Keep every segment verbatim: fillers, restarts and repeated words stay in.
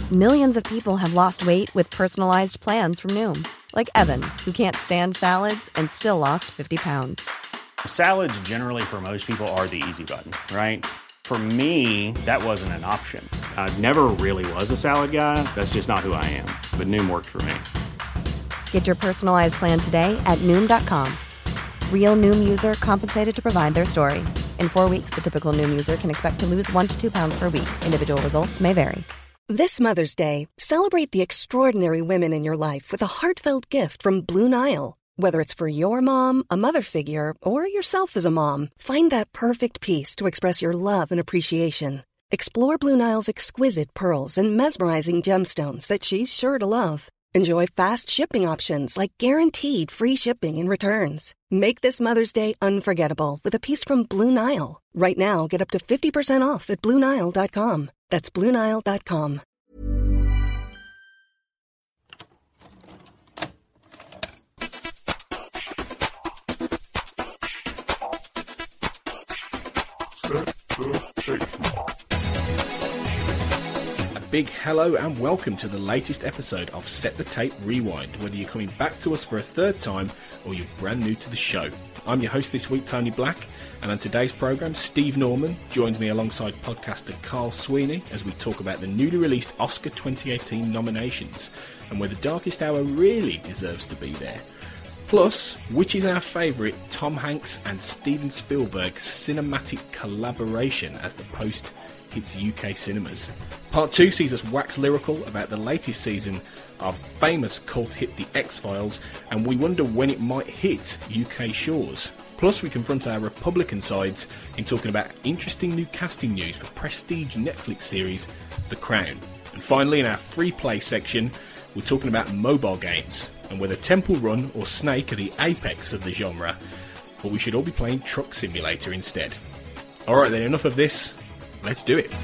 Millions of people have lost weight with personalized plans from Noom. Like Evan, who can't stand salads and still lost fifty pounds. Salads generally for most people are the easy button, right? For me, that wasn't an option. I never really was a salad guy. That's just not who I am. But Noom worked for me. Get your personalized plan today at Noom dot com. Real Noom user compensated to provide their story. In four weeks, the typical Noom user can expect to lose one to two pounds per week. Individual results may vary. This Mother's Day, celebrate the extraordinary women in your life with a heartfelt gift from Blue Nile. Whether it's for your mom, a mother figure, or yourself as a mom, find that perfect piece to express your love and appreciation. Explore Blue Nile's exquisite pearls and mesmerizing gemstones that she's sure to love. Enjoy fast shipping options like guaranteed free shipping and returns. Make this Mother's Day unforgettable with a piece from Blue Nile. Right now, get up to fifty percent off at Blue Nile dot com. That's Blue Nile dot com. A big hello and welcome to the latest episode of Set the Tape Rewind, whether you're coming back to us for a third time or you're brand new to the show. I'm your host this week, Tony Black, and on today's programme, Steve Norman joins me alongside podcaster Carl Sweeney as we talk about the newly released Oscar twenty eighteen nominations and whether Darkest Hour really deserves to be there. Plus, which is our favourite Tom Hanks and Steven Spielberg cinematic collaboration as The Post hits U K cinemas. Part two sees us wax lyrical about the latest season of famous cult hit The X-Files, and we wonder when it might hit U K shores. Plus, we confront our Republican sides in talking about interesting new casting news for prestige Netflix series The Crown. And finally, in our free play section, we're talking about mobile games and whether Temple Run or Snake are the apex of the genre, but we should all be playing Truck Simulator instead. Alright then, enough of this, let's do it.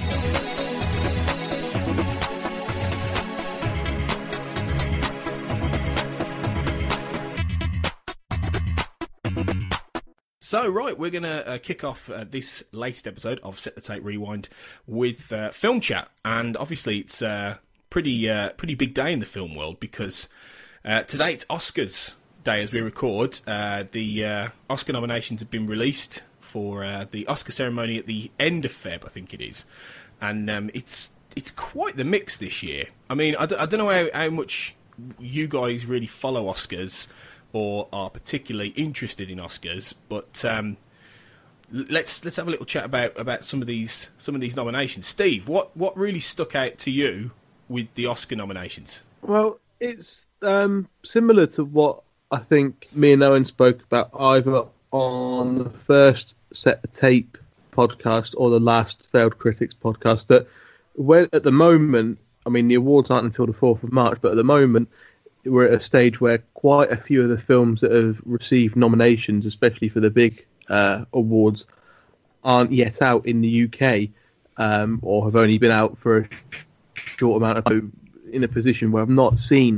So, right, we're going to uh, kick off uh, this latest episode of Set the Tape Rewind with uh, Film Chat, and obviously it's a uh, pretty uh, pretty big day in the film world because uh, today it's Oscars Day as we record. Uh, the uh, Oscar nominations have been released for uh, the Oscar ceremony at the end of February, I think it is, and um, it's it's quite the mix this year. I mean, I, d- I don't know how, how much you guys really follow Oscars or are particularly interested in Oscars, but um, let's let's have a little chat about, about some of these some of these nominations. Steve, what what really stuck out to you with the Oscar nominations? Well, it's um, similar to what I think me and Owen spoke about either on the first Set the Tape podcast or the last Failed Critics podcast. That when, at the moment, I mean, the awards aren't until the fourth of March, but at the moment, we're at a stage where quite a few of the films that have received nominations, especially for the big uh, awards, aren't yet out in the U K um, or have only been out for a short amount of time, in a position where I've not seen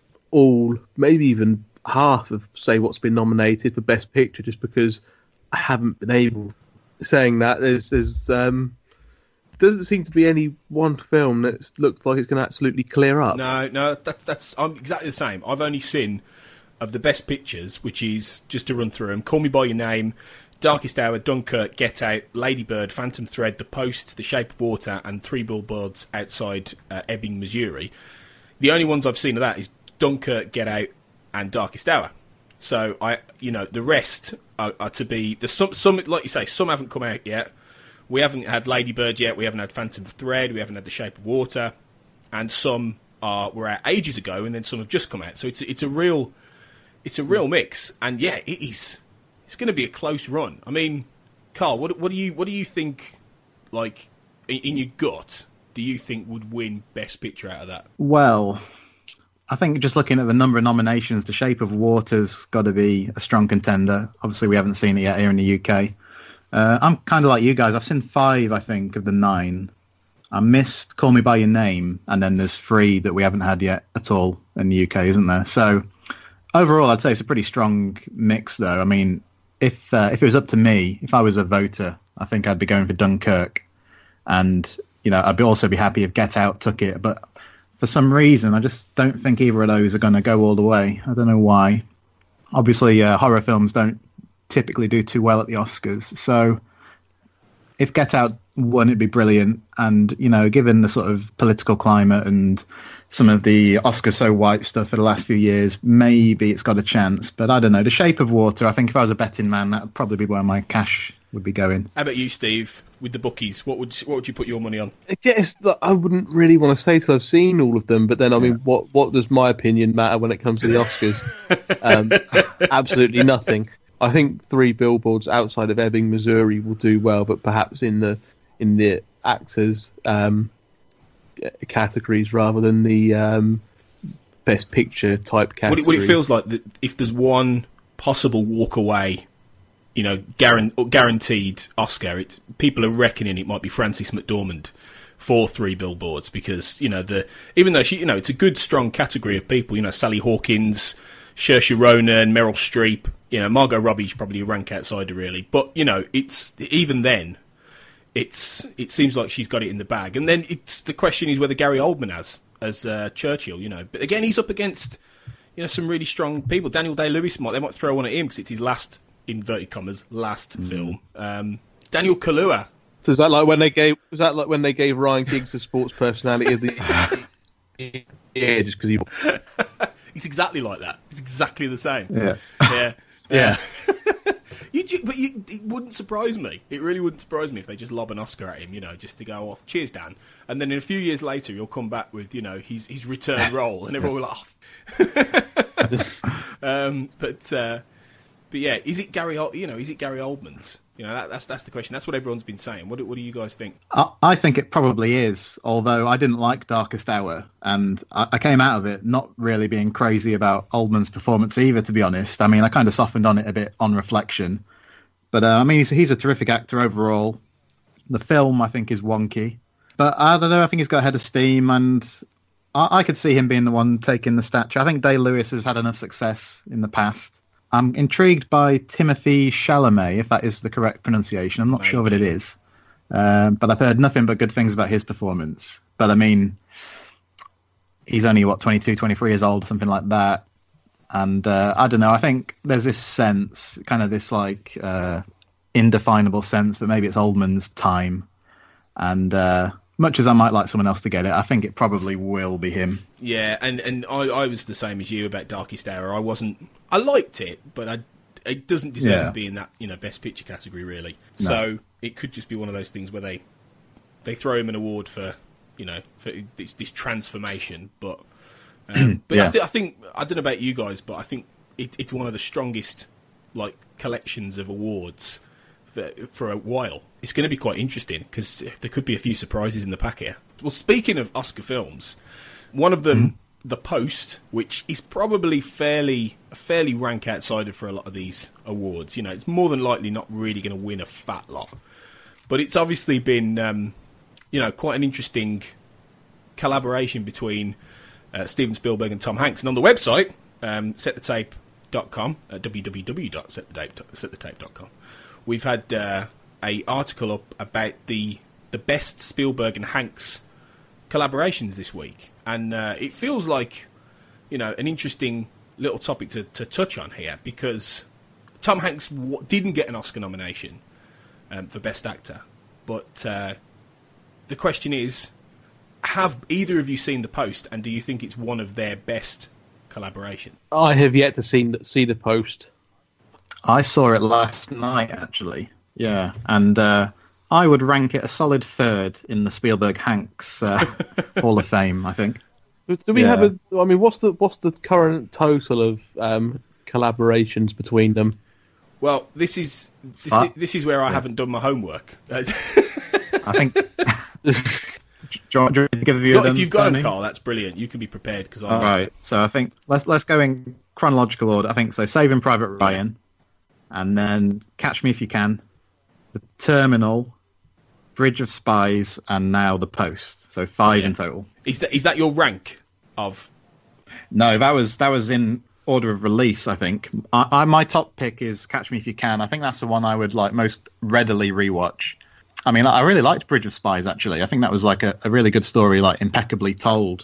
all, maybe even half of, say, what's been nominated for Best Picture, just because I haven't been able. Saying that, there's, there's um, doesn't seem to be any one film that looks like it's going to absolutely clear up. No, no, that, that's I'm exactly the same. I've only seen of the Best Pictures, which is, just to run through them, Call Me By Your Name, Darkest Hour, Dunkirk, Get Out, Lady Bird, Phantom Thread, The Post, The Shape of Water, and Three Billboards Outside uh, Ebbing, Missouri. The only ones I've seen of that is Dunkirk, Get Out, and Darkest Hour. So I, you know, the rest are, are to be the some, some, like you say, some haven't come out yet. We haven't had Lady Bird yet. We haven't had Phantom Thread. We haven't had The Shape of Water, and some are were out ages ago, and then some have just come out. So it's it's a real, it's a real mix, and yeah, it is. It's going to be a close run. I mean, Carl, what what do you what do you think? Like in, in your gut, do you think would win Best Picture out of that? Well, I think just looking at the number of nominations, The Shape of Water's got to be a strong contender. Obviously, we haven't seen it yet here in the U K. Uh, I'm kind of like you guys. I've seen five, I think, of the nine. I missed Call Me By Your Name, and then there's three that we haven't had yet at all in the U K, isn't there? So overall, I'd say it's a pretty strong mix, though. I mean, if uh, if it was up to me, if I was a voter, I think I'd be going for Dunkirk. And, you know, I'd be also be happy if Get Out took it. But for some reason, I just don't think either of those are going to go all the way. I don't know why. Obviously, uh, horror films don't typically do too well at the Oscars. So if Get Out won, it'd be brilliant. And, you know, given the sort of political climate and some of the Oscar so white stuff for the last few years, maybe it's got a chance. But I don't know. The Shape of Water, I think if I was a betting man, that would probably be where my cash would be going. How about you, Steve, with the bookies? What would what would you put your money on? I guess that I wouldn't really want to say till I've seen all of them, but then I mean, yeah. what what does my opinion matter when it comes to the Oscars? um, absolutely nothing. I think Three Billboards Outside of Ebbing, Missouri will do well, but perhaps in the in the actors um, categories rather than the um, best picture type category. What it, what it feels like that if there's one possible walk away, you know, guaranteed Oscar, it, people are reckoning it might be Frances McDormand for Three Billboards because, you know, the even though she, you know, it's a good, strong category of people, you know, Sally Hawkins, Saoirse Ronan, Meryl Streep, you know, Margot Robbie's probably a rank outsider, really. But, you know, it's even then, it's it seems like she's got it in the bag. And then it's the question is whether Gary Oldman has as uh, Churchill, you know. But again, he's up against, you know, some really strong people. Daniel Day-Lewis might they might throw one at him because it's his last, inverted commas, last mm. film. Um, Daniel Kaluuya. So is that like when they gave? Was that like when they gave Ryan Giggs a sports personality of the yeah, just because he. He's exactly like that. He's exactly the same. Yeah, yeah, yeah. you, but you, it wouldn't surprise me. It really wouldn't surprise me if they just lob an Oscar at him, you know, just to go off. Cheers, Dan. And then in a few years later, he'll come back with, you know, his his return role, and everyone will laugh. um, but uh, but yeah, is it Gary? You know, is it Gary Oldman's? You know, that, that's that's the question. That's what everyone's been saying. What do, what do you guys think? I, I think it probably is, although I didn't like Darkest Hour, and I, I came out of it not really being crazy about Oldman's performance either, to be honest. I mean, I kind of softened on it a bit on reflection. But, uh, I mean, he's, he's a terrific actor overall. The film, I think, is wonky. But I don't know, I think he's got a head of steam, and I, I could see him being the one taking the statue. I think Day-Lewis has had enough success in the past. I'm intrigued by Timothée Chalamet, if that is the correct pronunciation. I'm not Maybe. sure that it is. Um, but I've heard nothing but good things about his performance. But, I mean, he's only, what, twenty-two, twenty-three years old, something like that. And uh, I don't know, I think there's this sense, kind of this, like, uh, indefinable sense, but maybe it's Oldman's time. And uh, much as I might like someone else to get it, I think it probably will be him. Yeah, and, and I, I was the same as you about Darkest Hour. I wasn't... I liked it, but I, it doesn't deserve yeah. to be in that, you know, best picture category, really. No. So it could just be one of those things where they they throw him an award for, you know, for this, this transformation. But um, but yeah. I, th- I think I don't know about you guys, but I think it, it's one of the strongest like collections of awards for, for a while. It's going to be quite interesting because there could be a few surprises in the pack here. Well, speaking of Oscar films, one of them. Mm. The Post, which is probably fairly a fairly rank outsider for a lot of these awards. You know, it's more than likely not really going to win a fat lot. But it's obviously been, um, you know, quite an interesting collaboration between uh, Steven Spielberg and Tom Hanks. And on the website, um, set the tape dot com, uh, w w w dot set the tape dot com, we've had uh, a article up about the the best Spielberg and Hanks collaborations this week. And uh, it feels like, you know, an interesting little topic to, to touch on here because Tom Hanks w- didn't get an Oscar nomination um, for Best Actor. But uh, the question is, have either of you seen The Post, and do you think it's one of their best collaboration? I have yet to see, see The Post. I saw it last night, actually. Yeah, and... Uh... I would rank it a solid third in the Spielberg-Hanks uh, Hall of Fame, I think. Do we yeah. have a... I mean, what's the what's the current total of um, collaborations between them? Well, this is this, uh, this is where I yeah. haven't done my homework. I think... do, you want, do you want to give you well, if you've got them, Carl, that's brilliant. You can be prepared. Cause All right, so I think... Let's, let's go in chronological order. I think so. Saving Private Ryan, yeah. and then Catch Me If You Can, The Terminal... Bridge of Spies, and now The Post. So five yeah. in total. Is that is that your rank of? No, that was that was in order of release. I think I, I my top pick is Catch Me If You Can. I think that's the one I would like most readily rewatch. I mean, I really liked Bridge of Spies. Actually, I think that was like a, a really good story, like impeccably told.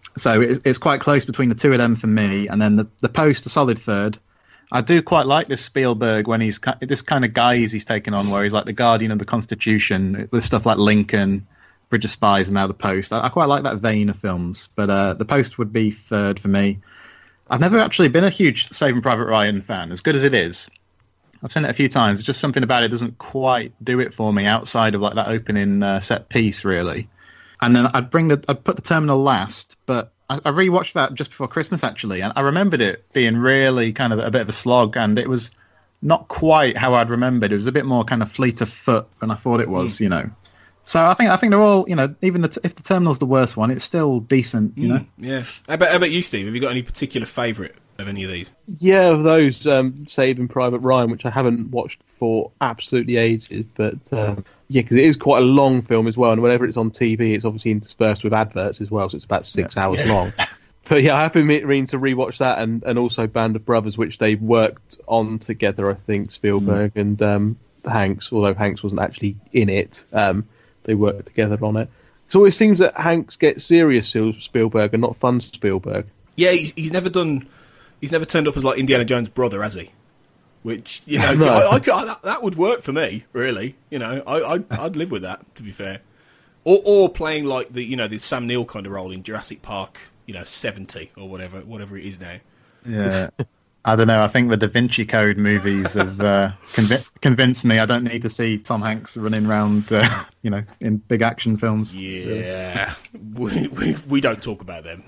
So it's, it's quite close between the two of them for me, and then the, the Post, a solid third. I do quite like this Spielberg when he's this kind of guise he's taken on, where he's like the guardian of the Constitution with stuff like Lincoln, Bridge of Spies, and now the Post. I, I quite like that vein of films, but uh, the Post would be third for me. I've never actually been a huge Saving Private Ryan fan, as good as it is. I've seen it a few times. Just something about it doesn't quite do it for me outside of like that opening uh, set piece, really. And then I'd bring the I'd put the Terminal last, but I, I rewatched that just before Christmas actually, and I remembered it being really kind of a bit of a slog, and it was not quite how I'd remembered. It was a bit more kind of fleet of foot than I thought it was, mm. you know. So I think I think they're all, you know, even the, if the Terminal's the worst one, it's still decent, you mm, know. Yeah. How about, how about you, Steve? Have you got any particular favourite of any of these? Yeah, of those, um, Saving Private Ryan, which I haven't watched for absolutely ages, but um, yeah, because it is quite a long film as well, and whenever it's on T V, it's obviously interspersed with adverts as well, so it's about six yeah. hours yeah. long. But yeah, I have been meaning to rewatch that, and, and also Band of Brothers, which they worked on together, I think, Spielberg mm. and um, Hanks, although Hanks wasn't actually in it. Um, they worked together on it. It always seems that Hanks gets serious Spielberg and not fun Spielberg. Yeah, he's, he's never done... He's never turned up as like Indiana Jones' brother, has he? Which, you know, no. I, I, I, that, that would work for me, really. You know, I, I'd, I'd live with that, to be fair. Or, or playing like the, you know, the Sam Neill kind of role in Jurassic Park, you know, seventy or whatever, whatever it is now. Yeah, I don't know. I think the Da Vinci Code movies have uh, conv- convinced me I don't need to see Tom Hanks running around, uh, you know, in big action films. Yeah, we, we we don't talk about them.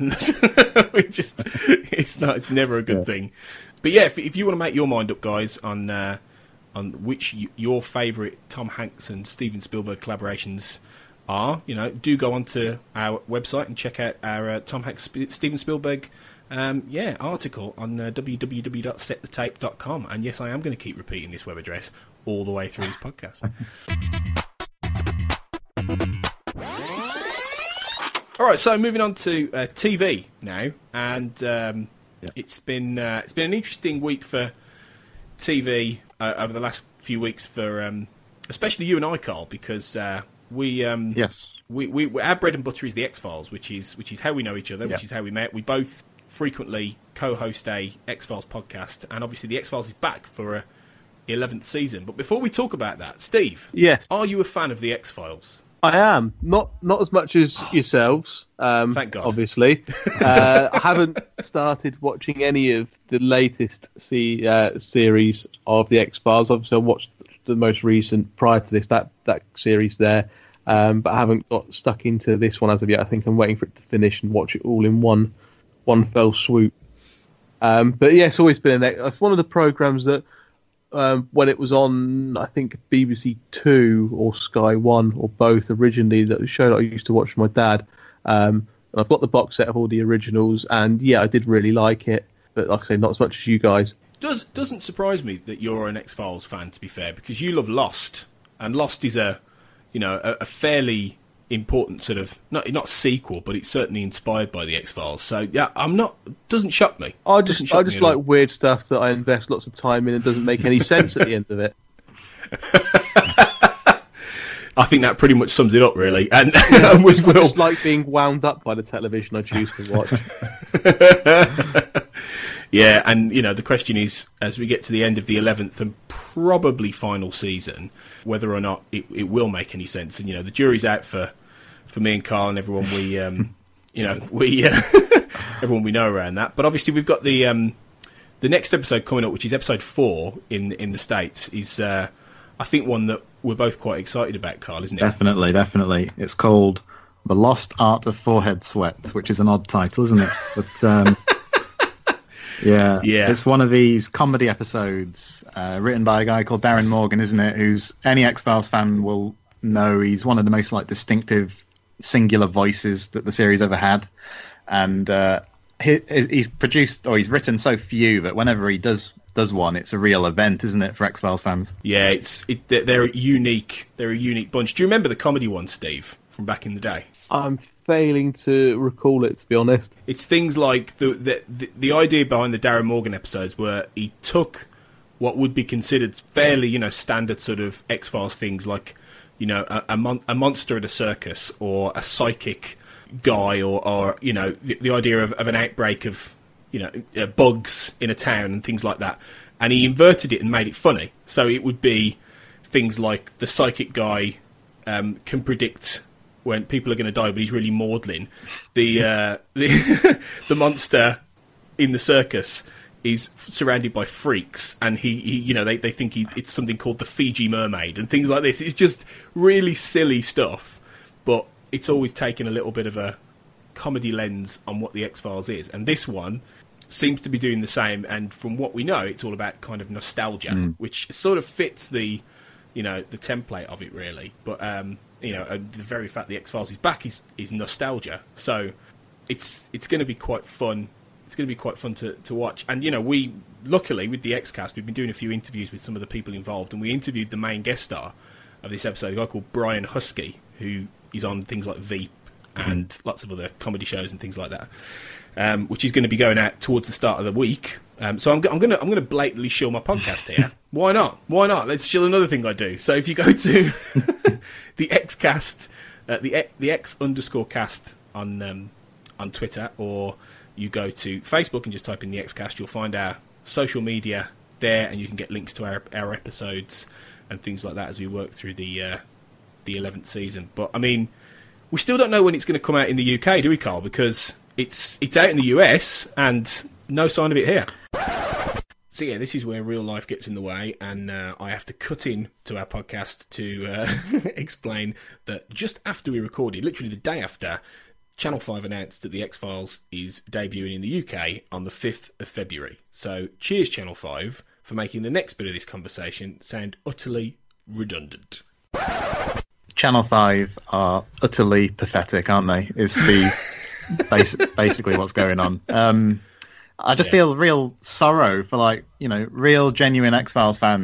we just it's not it's never a good yeah. thing. But yeah, if, if you want to make your mind up, guys, on uh, on which y- your favourite Tom Hanks and Steven Spielberg collaborations are, you know, do go onto our website and check out our uh, Tom Hanks Sp- Steven Spielberg. Um, yeah, article on uh, w w w dot set the tape dot com. And yes, I am going to keep repeating this web address all the way through this podcast. All right, so moving on to uh, T V now, and um, yeah. it's been uh, it's been an interesting week for T V uh, over the last few weeks for um, especially you and I, Carl, because uh, we um, yes we, we our bread and butter is the X-Files, which is which is how we know each other, yeah. which is how we met. We both frequently co-host a X-Files podcast, and obviously the X-Files is back for a eleventh season. But before we talk about that, Steve, yes. are you a fan of the X-Files? I am. Not not as much as yourselves, um, Thank God. obviously. uh, I haven't started watching any of the latest see, uh, series of the X-Files. Obviously, I watched the most recent prior to this, that, that series there, um, but I haven't got stuck into this one as of yet. I think I'm waiting for it to finish and watch it all in one one fell swoop. Um, but yeah, it's always been an, it's one of the programs that um, when it was on, I think B B C Two or Sky One or both originally, that show that I used to watch with my dad. Um, and I've got the box set of all the originals, and yeah, I did really like it. But like I say, not as much as you guys. Does doesn't surprise me that you're an X-Files fan, to be fair, because you love Lost, and Lost is a you know a, a fairly important sort of not not sequel, but it's certainly inspired by the X-Files. So yeah, I'm not doesn't shock me. I just I just like all. weird stuff that I invest lots of time in and doesn't make any sense at the end of it. I think that pretty much sums it up, really. And, yeah, and we will... I just like being wound up by the television I choose to watch. Yeah, and you know the question is, as we get to the end of the eleventh and probably final season, whether or not it, it will make any sense. And you know the jury's out for, for me and Carl and everyone we um, you know we uh, everyone we know around that. But obviously we've got the um, the next episode coming up, which is episode four in in the States. Is uh, I think one that we're both quite excited about, Carl, isn't it? Definitely, definitely. It's called The Lost Art of Forehead Sweat, which is an odd title, isn't it? But um, yeah, yeah, it's one of these comedy episodes uh, written by a guy called Darren Morgan, isn't it? Who's any X-Files fan will know. He's one of the most like distinctive singular voices that the series ever had, and uh, he, he's produced or he's written so few that whenever he does does one, it's a real event, isn't it, for X-Files fans? Yeah, it's it, they're unique. They're a unique bunch. Do you remember the comedy one, Steve, from back in the day? I'm failing to recall it, to be honest. It's things like the the the, the idea behind the Darren Morgan episodes, where he took what would be considered fairly, you know, standard sort of X-Files things, like you know, a a, mon- a monster at a circus or a psychic guy, or, or you know, the, the idea of, of an outbreak of, you know, uh, bugs in a town and things like that. And he inverted it and made it funny. So it would be things like the psychic guy um, can predict when people are going to die, but he's really maudlin. The uh, the the monster in the circus is surrounded by freaks, and he, he you know, they, they think he, it's something called the Fiji mermaid and things like this. It's just really silly stuff, but it's always taken a little bit of a comedy lens on what the X-Files is. And this one seems to be doing the same, and from what we know, it's all about kind of nostalgia, mm. which sort of fits the, you know, the template of it, really. But, um, you know, the very fact the X-Files is back is, is nostalgia. So it's it's going to be quite fun. It's going to be quite fun to, to watch. And, you know, we, luckily, with the X-Cast, we've been doing a few interviews with some of the people involved, and we interviewed the main guest star of this episode, a guy called Brian Husky, who is on things like Veep and mm. lots of other comedy shows and things like that, um, which is going to be going out towards the start of the week. Um, so I'm, I'm going to I'm going to blatantly shill my podcast here. Why not? Why not? Let's shill another thing I do. So if you go to the X-Cast, uh, the the X underscore cast on um, on Twitter, or you go to Facebook and just type in the X-Cast, you'll find our social media there, and you can get links to our our episodes and things like that as we work through the uh, the eleventh season. But I mean, we still don't know when it's going to come out in the U K, do we, Carl? Because it's it's out in the U S and no sign of it here. So yeah, this is where real life gets in the way, and uh, I have to cut in to our podcast to uh, explain that just after we recorded, literally the day after, Channel five announced that the X-Files is debuting in the U K on the fifth of February. So cheers, Channel five, for making the next bit of this conversation sound utterly redundant. Channel five are utterly pathetic, aren't they? Is the bas- basically what's going on. Um, I just yeah. feel real sorrow for, like, you know, real genuine X-Files fans.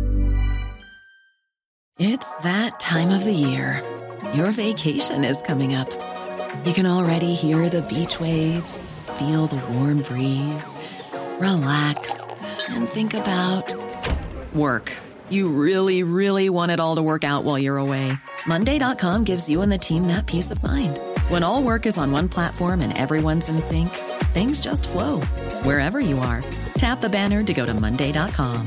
It's that time of the year. Your vacation is coming up. You can already hear the beach waves, feel the warm breeze, relax, and think about work. You really, really want it all to work out while you're away. Monday dot com gives you and the team that peace of mind. When all work is on one platform and everyone's in sync, things just flow. Wherever you are, tap the banner to go to Monday dot com.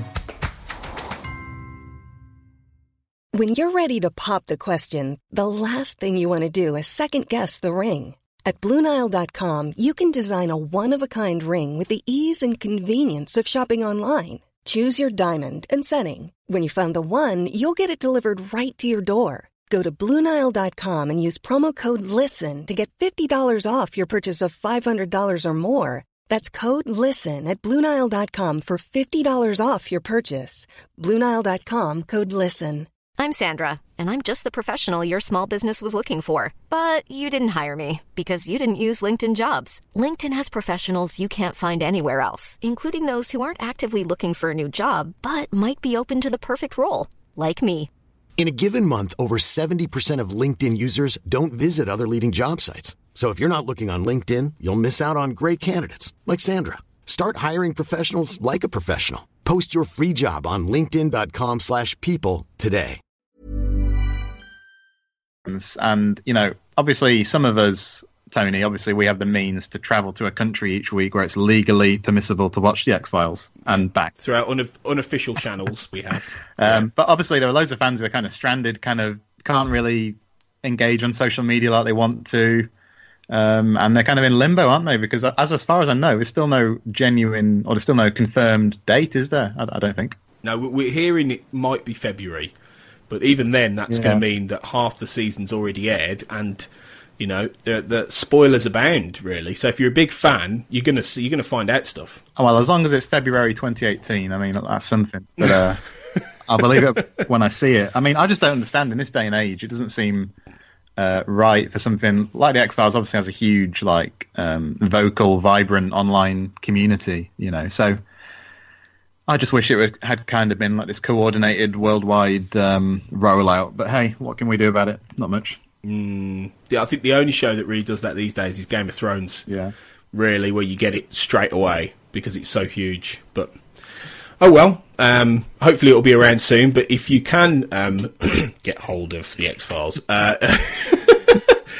When you're ready to pop the question, the last thing you want to do is second-guess the ring. At Blue Nile dot com, you can design a one-of-a-kind ring with the ease and convenience of shopping online. Choose your diamond and setting. When you find the one, you'll get it delivered right to your door. Go to Blue Nile dot com and use promo code LISTEN to get fifty dollars off your purchase of five hundred dollars or more. That's code LISTEN at Blue Nile dot com for fifty dollars off your purchase. Blue Nile dot com, code LISTEN. I'm Sandra, and I'm just the professional your small business was looking for. But you didn't hire me because you didn't use LinkedIn Jobs. LinkedIn has professionals you can't find anywhere else, including those who aren't actively looking for a new job, but might be open to the perfect role, like me. In a given month, over seventy percent of LinkedIn users don't visit other leading job sites. So if you're not looking on LinkedIn, you'll miss out on great candidates like Sandra. Start hiring professionals like a professional. Post your free job on linkedin dot com slash people today. And, you know, obviously some of us, Tony, obviously we have the means to travel to a country each week where it's legally permissible to watch the X-Files and back. Through our un- unofficial channels we have. um, yeah. But obviously there are loads of fans who are kind of stranded, kind of can't really engage on social media like they want to. Um, and they're kind of in limbo, aren't they? Because as as far as I know, there's still no genuine, or there's still no confirmed date, is there? I, I don't think. No, we're hearing it might be February. But even then, that's yeah. going to mean that half the season's already aired, and you know the, the spoilers abound, really. So if you're a big fan, you're gonna see, you're gonna find out stuff. Oh well, as long as it's February twenty eighteen, I mean that's something. But uh, I'll believe it when I see it. I mean, I just don't understand in this day and age. It doesn't seem uh, right for something like the X-Files. Obviously, has a huge, like, um, vocal, vibrant online community. You know, so. I just wish it would, had kind of been like this coordinated worldwide um, rollout. But hey, what can we do about it? Not much. Mm, yeah, I think the only show that really does that these days is Game of Thrones. Yeah. Really, where you get it straight away because it's so huge. But, oh well, um, hopefully it'll be around soon. But if you can um, get hold of the X-Files, uh,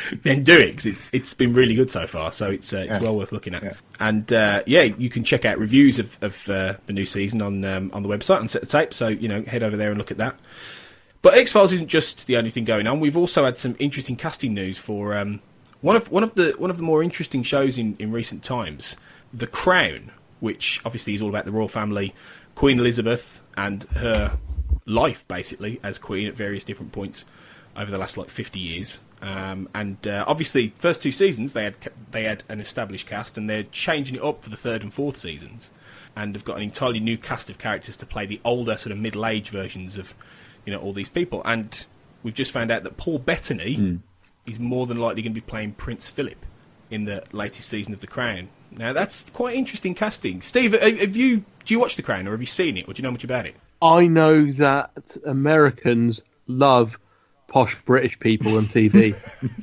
then do it, because it's it's been really good so far. So it's uh, it's Yeah. well worth looking at. Yeah. And uh, yeah, you can check out reviews of, of uh, the new season on um, on the website on Set the Tape. So you know, head over there and look at that. But X-Files isn't just the only thing going on. We've also had some interesting casting news for um, one of one of the one of the more interesting shows in, in recent times, The Crown, which obviously is all about the royal family, Queen Elizabeth and her life basically as Queen at various different points over the last like fifty years. Um, and uh, obviously, first two seasons they had they had an established cast, and they're changing it up for the third and fourth seasons, and have got an entirely new cast of characters to play the older sort of middle-aged versions of, you know, all these people. And we've just found out that Paul Bettany mm. is more than likely going to be playing Prince Philip in the latest season of The Crown. Now that's quite interesting casting. Steve, have you do you watch The Crown, or have you seen it, or do you know much about it? I know that Americans love posh British people on T V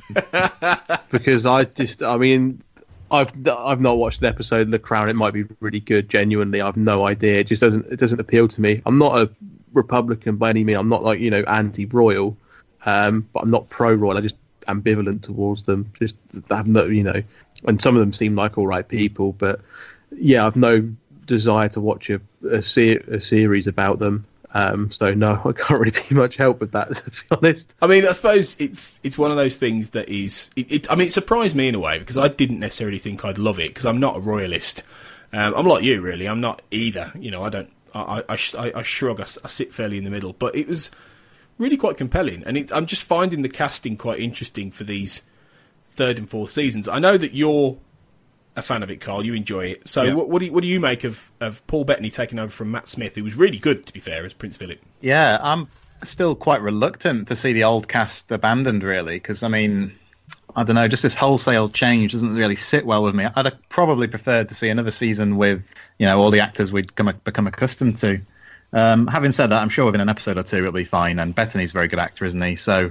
because I just, I mean, I've I've not watched an episode of The Crown. It might be really good. Genuinely, I've no idea. It just doesn't it doesn't appeal to me. I'm not a Republican by any means. I'm not like, you know, anti-royal, um, but I'm not pro-royal. I just ambivalent towards them. Just I have no, you know, and some of them seem like all right people, but yeah, I've no desire to watch a a, ser- a series about them. Um, so no, I can't really be much help with that, to be honest. I mean, I suppose it's it's one of those things that is. It, it, I mean, it surprised me in a way because I didn't necessarily think I'd love it because I'm not a royalist. Um, I'm like you, really. I'm not either. You know, I don't. I I, I, I shrug. I, I sit fairly in the middle, but it was really quite compelling, and it, I'm just finding the casting quite interesting for these third and fourth seasons. I know that you're a fan of it, Carl. You enjoy it. So, yeah. what, what do you, what do you make of, of Paul Bettany taking over from Matt Smith, who was really good, to be fair, as Prince Philip? Yeah, I'm still quite reluctant to see the old cast abandoned, really, because I mean, I don't know, just this wholesale change doesn't really sit well with me. I'd have probably preferred to see another season with, you know, all the actors we'd come, become accustomed to. Um, having said that, I'm sure within an episode or two it'll be fine. And Bettany's a very good actor, isn't he? So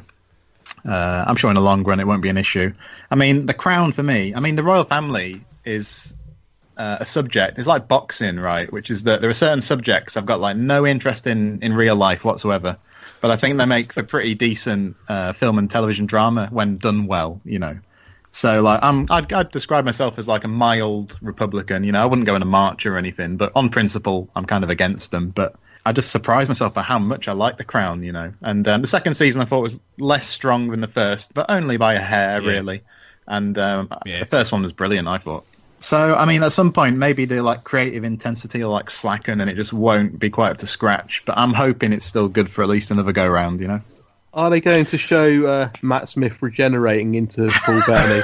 uh, I'm sure in the long run it won't be an issue. I mean, The Crown for me, I mean, the royal family is uh, a subject. It's like boxing, right? Which is that there are certain subjects I've got like no interest in in real life whatsoever, but I think they make for pretty decent uh, film and television drama when done well, you know. So like I'm, I'd, I'd describe myself as like a mild Republican. You know, I wouldn't go in a march or anything, but on principle, I'm kind of against them. But I just surprised myself by how much I like The Crown, you know. And um, the second season I thought was less strong than the first, but only by a hair, yeah. really. And um, yeah. the first one was brilliant, I thought. So, I mean, at some point, maybe the like creative intensity will like slacken and it just won't be quite up to scratch. But I'm hoping it's still good for at least another go round, you know. Are they going to show uh, Matt Smith regenerating into Paul Bettany?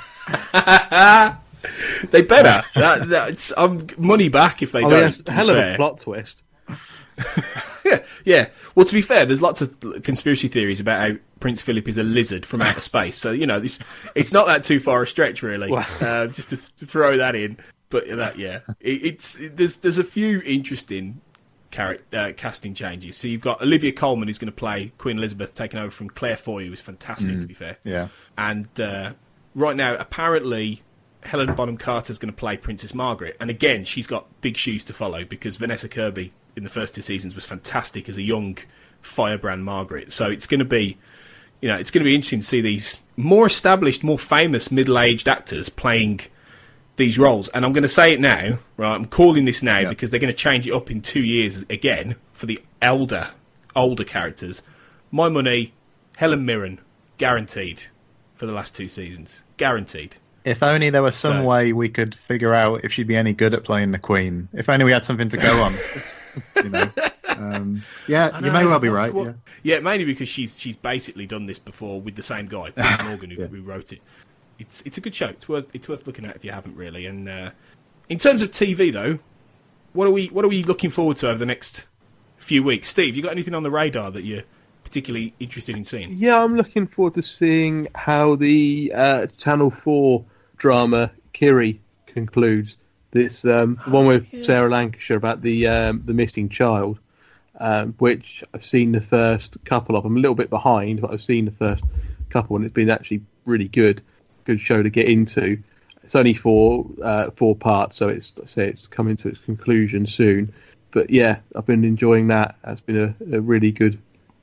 They better. that, that's um, money back if they I don't. mean, that's a hell of fair. a plot twist. yeah, yeah. Well, to be fair, there's lots of conspiracy theories about how Prince Philip is a lizard from outer space. So you know, this it's not that too far a stretch, really. Wow. Uh, just to, to throw that in, but that yeah, it, it's it, there's there's a few interesting character uh, casting changes. So you've got Olivia Colman, who's going to play Queen Elizabeth, taking over from Claire Foy, who was fantastic, mm, to be fair. Yeah. And uh, right now, apparently, Helena Bonham Carter is going to play Princess Margaret, and again, she's got big shoes to follow because Vanessa Kirby in the first two seasons was fantastic as a young firebrand Margaret. So it's going to be, you know, it's going to be interesting to see these more established, more famous middle-aged actors playing these roles. And I'm going to say it now, right? I'm calling this now, yeah, because they're going to change it up in two years again for the elder, older characters. My money, Helen Mirren, guaranteed for the last two seasons, guaranteed. If only there was some So- way we could figure out if she'd be any good at playing the Queen. If only we had something to go on. You know. Um, yeah, I you know, may well be what- right. what- Yeah. yeah, mainly because she's she's basically done this before with the same guy, Piers Morgan, who, Yeah. who wrote it. It's it's a good show. It's worth it's worth looking at if you haven't really. And uh, in terms of T V though, what are we what are we looking forward to over the next few weeks? Steve, you got anything on the radar that you're particularly interested in seeing? Yeah, I'm looking forward to seeing how the uh, Channel four drama Kiri concludes. This um, Oh, one with yeah. Sarah Lancashire about the um, the missing child, um, which I've seen the first couple of. I'm a little bit behind, but I've seen the first couple, and it's been actually really good. Good show to get into. It's only four uh, four parts, so it's I say it's coming to its conclusion soon. But yeah, I've been enjoying that. That's been a, a really good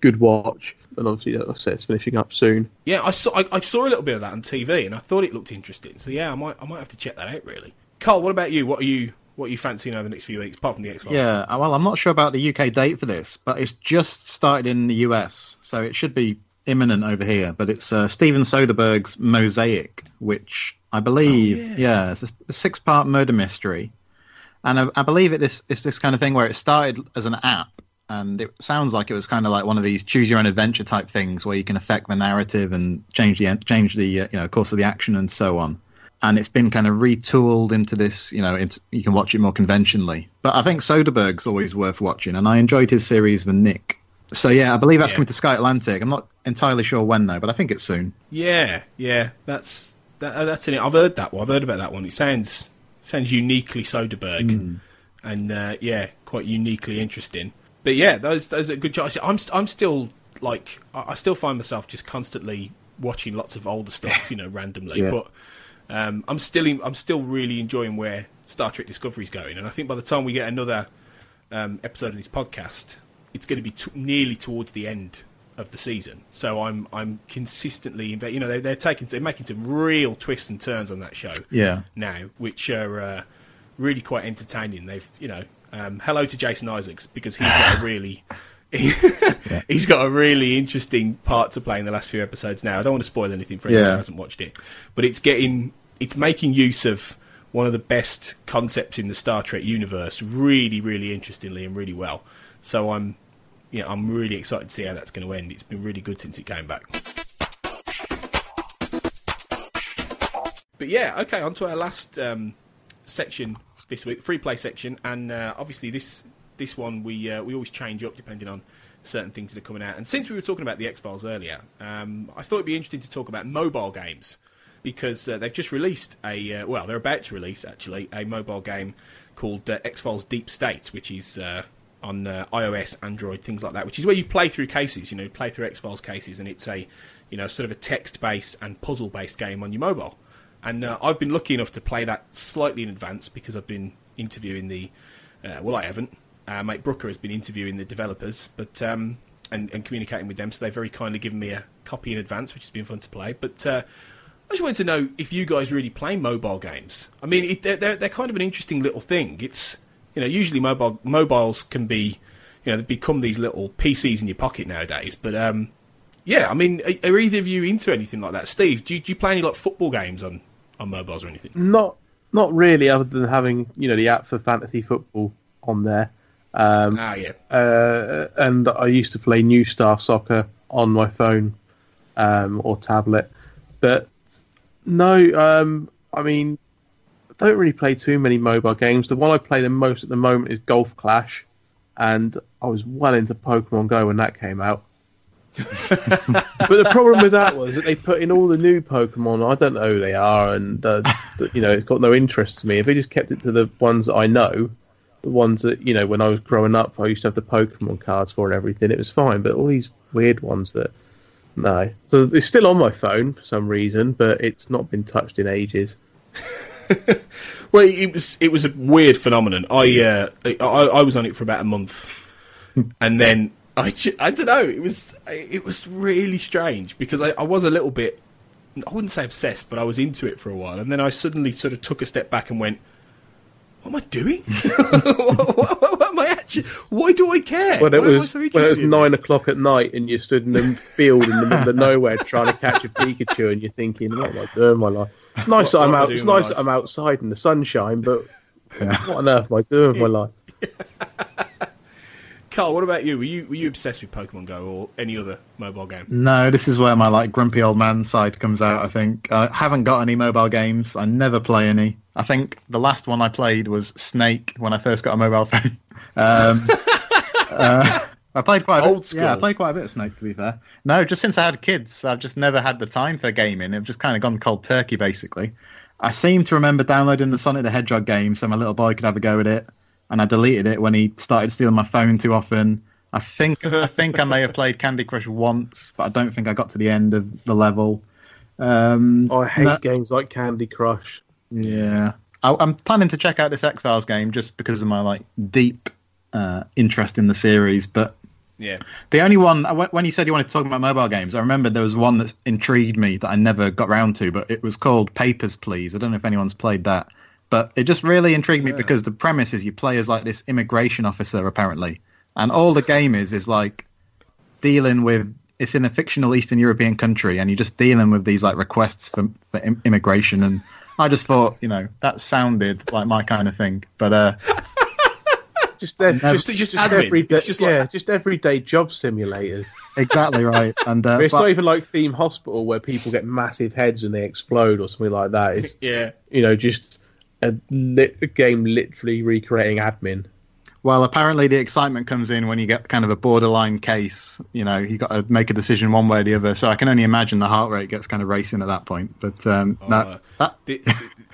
good watch. And obviously, like I said, it's finishing up soon. Yeah, I saw I, I saw a little bit of that on T V, and I thought it looked interesting. So yeah, I might I might have to check that out. Really, Carl, what about you? What are you what are you fancying over the next few weeks, apart from the X-Files? Yeah, well, I'm not sure about the U K date for this, but it's just started in the U S, so it should be imminent over here. But it's uh, Steven Soderbergh's Mosaic, which I believe, oh, yeah. yeah, it's a six-part murder mystery, and I, I believe it this it's this kind of thing where it started as an app. And it sounds like it was kind of like one of these choose your own adventure type things where you can affect the narrative and change the change the uh, you know course of the action and so on. And it's been kind of retooled into this, you know, it's, you can watch it more conventionally. But I think Soderbergh's always worth watching, and I enjoyed his series The Nick. So yeah, I believe that's yeah. coming to Sky Atlantic. I'm not entirely sure when though, but I think it's soon. Yeah, yeah, that's that, that's in it. I've heard that one. I've heard about that one. It sounds sounds uniquely Soderbergh, mm. and uh, yeah, quite uniquely interesting. But yeah, those those are good choices. I'm I'm still like I still find myself just constantly watching lots of older stuff, you know, randomly. Yeah. But um, I'm still in, I'm still really enjoying where Star Trek Discovery's going, and I think by the time we get another um, episode of this podcast, it's going to be t- nearly towards the end of the season. So I'm I'm consistently, you know, they're, they're taking they're making some real twists and turns on that show. Yeah. Now, which are uh, really quite entertaining. They've you know. Um, hello to Jason Isaacs, because he's got a really he, yeah. he's got a really interesting part to play in the last few episodes now. I don't want to spoil anything for anyone yeah. who hasn't watched it, but it's getting it's making use of one of the best concepts in the Star Trek universe really, really interestingly and really well. So I'm yeah, I'm really excited to see how that's going to end. It's been really good since it came back. But yeah, okay, on to our last um, section this week, free play section, and uh, obviously this this one we uh, we always change up depending on certain things that are coming out. And since we were talking about the X-Files earlier, um, I thought it'd be interesting to talk about mobile games, because uh, they've just released a uh, well, they're about to release actually a mobile game called uh, X-Files Deep State, which is uh, on uh, iOS, Android, things like that, which is where you play through cases, you know, play through X-Files cases, and it's a you know sort of a text-based and puzzle-based game on your mobile. And uh, I've been lucky enough to play that slightly in advance because I've been interviewing the... Uh, well, I haven't. Uh, mate Brooker has been interviewing the developers but um, and, and communicating with them, so they've very kindly given me a copy in advance, which has been fun to play. But uh, I just wanted to know if you guys really play mobile games. I mean, it, they're, they're kind of an interesting little thing. It's, you know, usually mobile mobiles can be, you know, they've become these little P Cs in your pocket nowadays. But, um, yeah, I mean, are, are either of you into anything like that? Steve, do you, do you play any like football games on... on mobiles or anything? Not not really, other than having, you know, the app for fantasy football on there. Um, ah, yeah. Uh, and I used to play New Star Soccer on my phone um, or tablet. But no, um, I mean, I don't really play too many mobile games. The one I play the most at the moment is Golf Clash, and I was well into Pokemon Go when that came out. But the problem with that was that they put in all the new Pokemon. I don't know who they are, and uh, you know, it's got no interest to me. If they just kept it to the ones that I know, the ones that, you know, when I was growing up, I used to have the Pokemon cards for and everything. It was fine, but all these weird ones that no. So it's still on my phone for some reason, but it's not been touched in ages. Well, it was it was a weird phenomenon. I uh, I, I was on it for about a month, and then. I, I don't know. It was it was really strange because I, I was a little bit, I wouldn't say obsessed, but I was into it for a while, and then I suddenly sort of took a step back and went, "What am I doing? what, what, what am I actually? Why do I care? When it why was so when it was nine o'clock at night and you stood in the field in the middle of nowhere trying to catch a Pikachu, and you're thinking, "What am I doing with my life?" It's nice what, that I'm out. It's nice life? that I'm outside in the sunshine, but yeah. What on earth am I doing with my life? Carl, what about you? Were you were you obsessed with Pokemon Go or any other mobile game? No, this is where my like grumpy old man side comes out, I think. I haven't got any mobile games. I never play any. I think the last one I played was Snake when I first got a mobile phone. Um, uh, I played quite a Old bit. school. Yeah, I played quite a bit of Snake, to be fair. No, just since I had kids, I've just never had the time for gaming. I've just kind of gone cold turkey, basically. I seem to remember downloading the Sonic the Hedgehog game so my little boy could have a go at it. And I deleted it when he started stealing my phone too often. I think I think I may have played Candy Crush once, but I don't think I got to the end of the level. Um, oh, I hate that, games like Candy Crush. Yeah, I, I'm planning to check out this X-Files game just because of my like deep uh, interest in the series. But Yeah. The only one, when you said you wanted to talk about mobile games, I remember there was one that intrigued me that I never got round to, but it was called Papers, Please. I don't know if anyone's played that, but it just really intrigued me yeah. because the premise is you play as like this immigration officer, apparently, and all the game is is like dealing with, it's in a fictional Eastern European country, and you're just dealing with these like requests for, for immigration, and I just thought, you know, that sounded like my kind of thing, but uh Just, uh, Never, just, just, just everyday, it's just like, yeah, just everyday job simulators. Exactly right, and uh, it's but, not even like Theme Hospital where people get massive heads and they explode or something like that. It's yeah, you know, just a, lit, a game literally recreating admin. Well, apparently the excitement comes in when you get kind of a borderline case. You know, you got to make a decision one way or the other. So I can only imagine the heart rate gets kind of racing at that point. But um, uh, no, that it,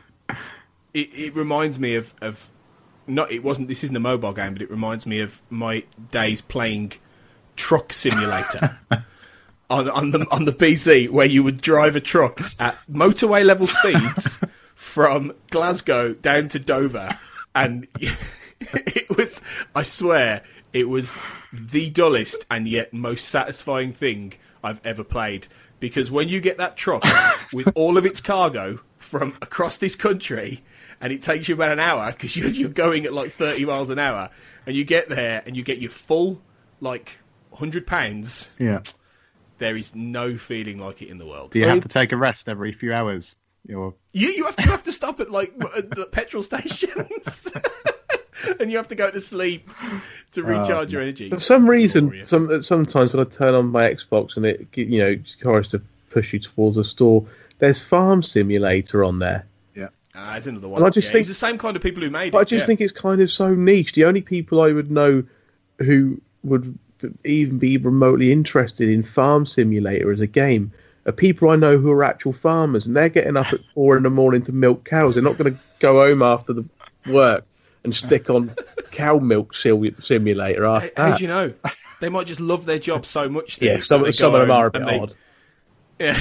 it, it reminds me of. of Not, it wasn't. This isn't a mobile game, but it reminds me of my days playing Truck Simulator on on the on the P C, where you would drive a truck at motorway level speeds from Glasgow down to Dover, and it was, I swear, it was the dullest and yet most satisfying thing I've ever played. Because when you get that truck with all of its cargo from across this country, and it takes you about an hour because you're, you're going at like thirty miles an hour, and you get there and you get your full, like, one hundred pounds, yeah, there is no feeling like it in the world. Do you have to take a rest every few hours? Or... You, you, have to, you have to stop at, like, at the petrol stations. And you have to go to sleep to recharge uh, your energy. For some reason, some sometimes when I turn on my Xbox and it, you know, tries to push you towards a store, there's Farm Simulator on there. Yeah, ah, there's another one. And I just yeah, think it's the same kind of people who made but it. I just yeah. think it's kind of so niche. The only people I would know who would even be remotely interested in Farm Simulator as a game are people I know who are actual farmers, and they're getting up at four in the morning to milk cows. They're not going to go home after the work and stick on cow milk simulator after How, how do you know? They might just love their job so much. Yeah, some, some of them are a bit they, odd. Yeah.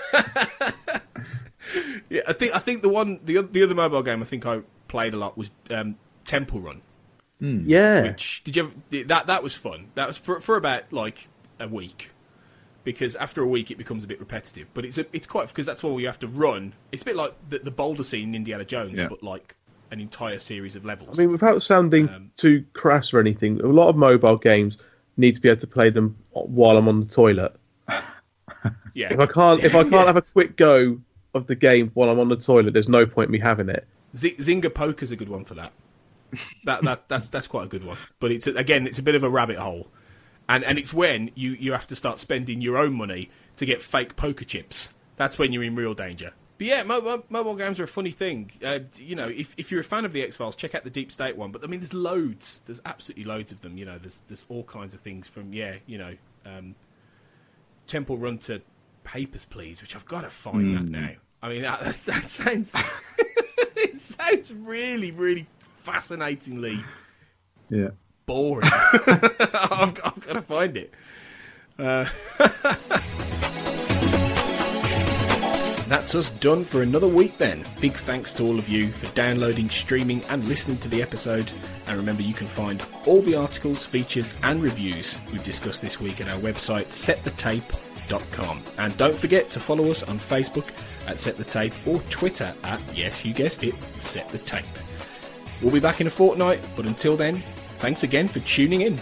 yeah, I think I think the one the the other mobile game I think I played a lot was um, Temple Run. Mm. Yeah. Which did you ever, that that was fun. That was for for about like a week. Because after a week it becomes a bit repetitive, but it's a, it's quite because that's all you have to run. It's a bit like the, the boulder scene in Indiana Jones, yeah. but like an entire series of levels. I mean, without sounding um, too crass or anything, a lot of mobile games need to be able to play them while I'm on the toilet. Yeah. If I can't, if I can't yeah. have a quick go of the game while I'm on the toilet, there's no point in me having it. Z- Zynga Poker's a good one for that. That that that's that's quite a good one. But it's a, again, it's a bit of a rabbit hole, and and it's when you you have to start spending your own money to get fake poker chips. That's when you're in real danger. But yeah, mobile, mobile games are a funny thing. Uh, you know, if if you're a fan of the X-Files, check out the Deep State one. But I mean, there's loads. There's absolutely loads of them. You know, there's there's all kinds of things from yeah, you know, um, Temple Run to Papers, Please, which I've got to find mm. that now. I mean, that that, that sounds it sounds really really fascinatingly yeah boring. I've, I've got to find it. Uh, That's us done for another week then. Big thanks to all of you for downloading, streaming and listening to the episode. And remember, you can find all the articles, features and reviews we've discussed this week at our website, set the tape dot com. And don't forget to follow us on Facebook at Set the Tape or Twitter at, yes, you guessed it, Set the Tape. We'll be back in a fortnight, but until then, thanks again for tuning in.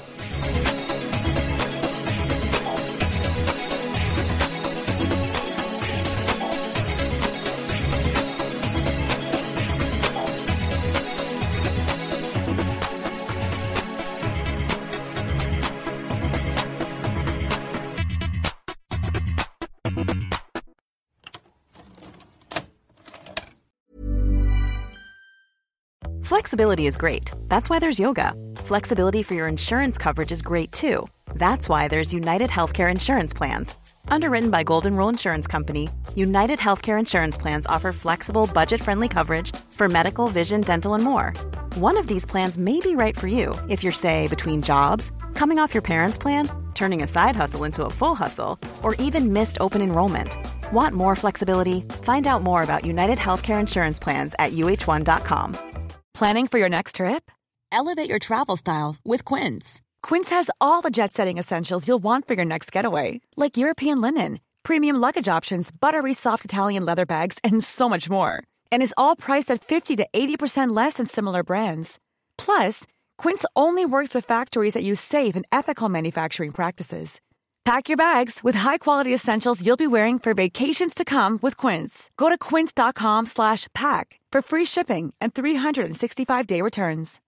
Flexibility is great. That's why there's yoga. Flexibility for your insurance coverage is great too. That's why there's United Healthcare Insurance Plans. Underwritten by Golden Rule Insurance Company, United Healthcare Insurance Plans offer flexible, budget-friendly coverage for medical, vision, dental, and more. One of these plans may be right for you if you're, say, between jobs, coming off your parents' plan, turning a side hustle into a full hustle, or even missed open enrollment. Want more flexibility? Find out more about United Healthcare Insurance Plans at U H one dot com. Planning for your next trip? Elevate your travel style with Quince. Quince has all the jet-setting essentials you'll want for your next getaway, like European linen, premium luggage options, buttery soft Italian leather bags, and so much more. And is all priced at fifty to eighty percent less than similar brands. Plus, Quince only works with factories that use safe and ethical manufacturing practices. Pack your bags with high-quality essentials you'll be wearing for vacations to come with Quince. Go to quince.com slash pack for free shipping and three sixty-five day returns.